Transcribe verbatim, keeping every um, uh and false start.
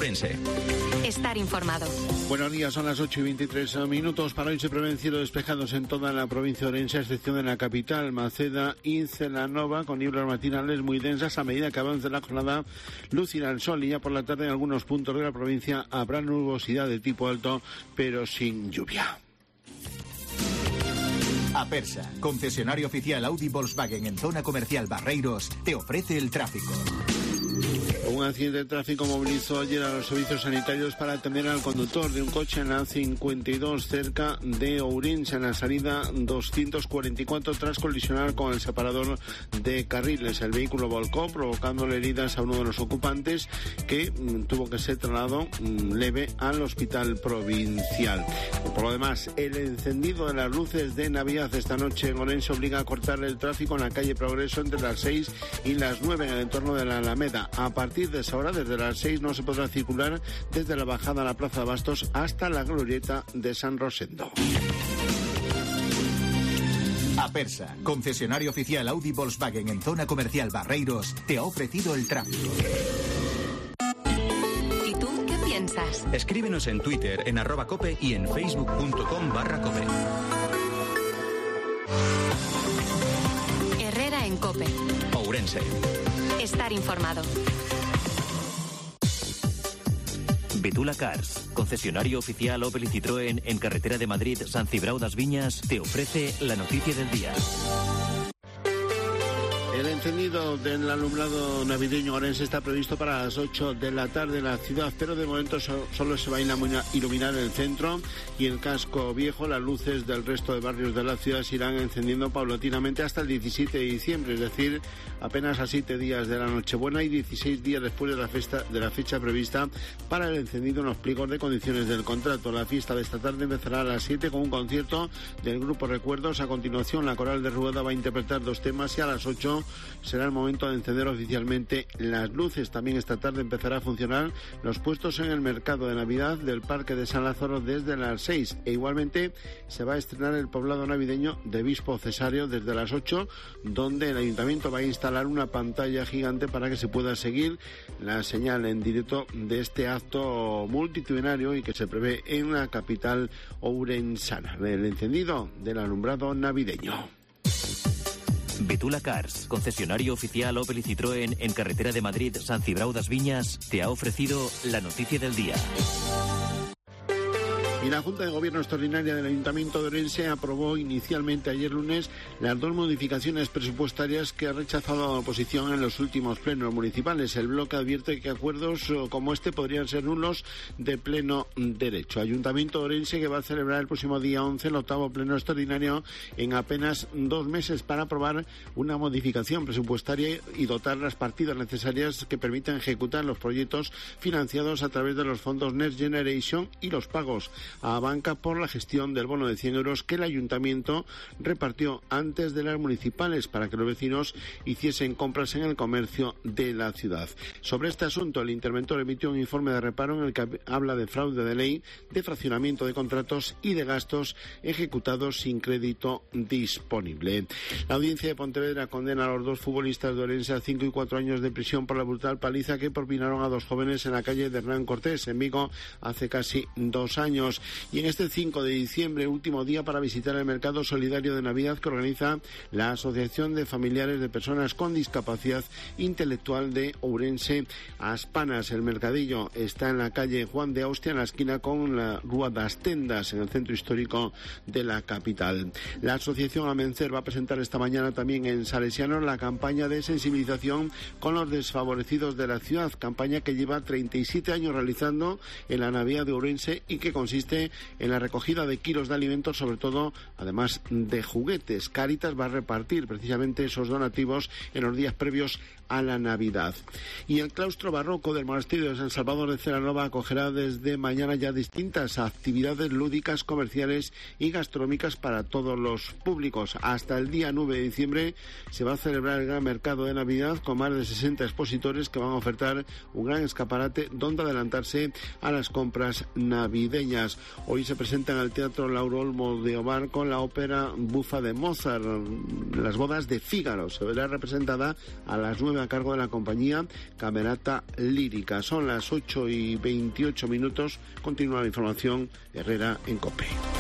Ourense. Estar informado. Buenos días, son las ocho y veintitrés minutos. Para hoy se prevén cielos despejados en toda la provincia de Ourense, a excepción de la capital, Maceda y Celanova, con nieblas matinales muy densas. A medida que avance la jornada, lucirá el sol y ya por la tarde en algunos puntos de la provincia habrá nubosidad de tipo alto, pero sin lluvia. Apersa, concesionario oficial Audi Volkswagen en zona comercial Barreiros, te ofrece el tráfico. Un accidente de tráfico movilizó ayer a los servicios sanitarios para atender al conductor de un coche en la cincuenta y dos cerca de Ourense, en la salida doscientos cuarenta y cuatro, tras colisionar con el separador de carriles. El vehículo volcó, provocándole heridas a uno de los ocupantes, que mm, tuvo que ser trasladado mm, leve al hospital provincial. Por lo demás, el encendido de las luces de Navidad esta noche en Ourense obliga a cortar el tráfico en la calle Progreso entre las seis y las nueve en el entorno de la Alameda. A partir de esa hora, desde las seis, no se podrá circular desde la bajada a la Plaza de Bastos hasta la glorieta de San Rosendo. Apersa, concesionario oficial Audi Volkswagen en zona comercial Barreiros, te ha ofrecido el tráfico. ¿Y tú qué piensas? Escríbenos en Twitter, en arroba cope y en facebook.com barra cope. Herrera en Cope. Ourense. Estar informado. Betula Cars, concesionario oficial Opel y Citroën en carretera de Madrid, San Cibrao das Viñas, te ofrece la noticia del día. El encendido del alumbrado navideño ourense está previsto para las ocho de la tarde en la ciudad, pero de momento so- solo se va a iluminar el centro y el casco viejo. Las luces del resto de barrios de la ciudad se irán encendiendo paulatinamente hasta el diecisiete de diciembre, es decir, apenas a siete días de la Nochebuena y dieciséis días después de la, festa, de la fecha prevista para el encendido en los pliegos de condiciones del contrato. La fiesta de esta tarde empezará a las siete con un concierto del grupo Recuerdos. A continuación, la coral de Rueda va a interpretar dos temas y a las ocho será el momento de encender oficialmente las luces. También esta tarde empezará a funcionar los puestos en el mercado de Navidad del Parque de San Lázaro desde las seis, e igualmente se va a estrenar el poblado navideño de Bispo Cesario desde las ocho, donde el ayuntamiento va a instalar una pantalla gigante para que se pueda seguir la señal en directo de este acto multitudinario y que se prevé en la capital ourensana, el encendido del alumbrado navideño. Betula Cars, concesionario oficial Opel y Citroën en carretera de Madrid, San Cibrao das Viñas, te ha ofrecido la noticia del día. Y la Junta de Gobierno Extraordinaria del Ayuntamiento de Ourense aprobó inicialmente ayer lunes las dos modificaciones presupuestarias que ha rechazado la oposición en los últimos plenos municipales. El bloque advierte que acuerdos como este podrían ser nulos de pleno derecho. Ayuntamiento de Ourense, que va a celebrar el próximo día once el octavo pleno extraordinario en apenas dos meses para aprobar una modificación presupuestaria y dotar las partidas necesarias que permitan ejecutar los proyectos financiados a través de los fondos Next Generation y los pagos a banca por la gestión del bono de cien euros que el ayuntamiento repartió antes de las municipales para que los vecinos hiciesen compras en el comercio de la ciudad. Sobre este asunto, el interventor emitió un informe de reparo en el que habla de fraude de ley, de fraccionamiento de contratos y de gastos ejecutados sin crédito disponible. La audiencia de Pontevedra condena a los dos futbolistas de Ourense a cinco y cuatro años de prisión por la brutal paliza que propinaron a dos jóvenes en la calle de Hernán Cortés, en Vigo, hace casi dos años. Y en este cinco de diciembre, último día para visitar el mercado solidario de Navidad que organiza la Asociación de Familiares de Personas con Discapacidad Intelectual de Ourense, Aspanas. El mercadillo está en la calle Juan de Austria, en la esquina con la Rúa das Tendas, en el centro histórico de la capital. La Asociación Amencer va a presentar esta mañana también en Salesianos la campaña de sensibilización con los desfavorecidos de la ciudad, campaña que lleva treinta y siete años realizando en la Navidad de Ourense y que consiste en la recogida de kilos de alimentos, sobre todo, además de juguetes. Cáritas va a repartir precisamente esos donativos en los días previos a la Navidad. Y el claustro barroco del monasterio de San Salvador de Celanova acogerá desde mañana ya distintas actividades lúdicas, comerciales y gastronómicas para todos los públicos. Hasta el día nueve de diciembre se va a celebrar el gran mercado de Navidad con más de sesenta expositores que van a ofertar un gran escaparate donde adelantarse a las compras navideñas. Además, hoy se presenta en el Teatro Lauro Olmo de Ovar con la ópera bufa de Mozart, Las bodas de Fígaro. Se verá representada a las nueve a cargo de la compañía Camerata Lírica. Son las ocho y veintiocho minutos. Continúa la información. Herrera en COPE.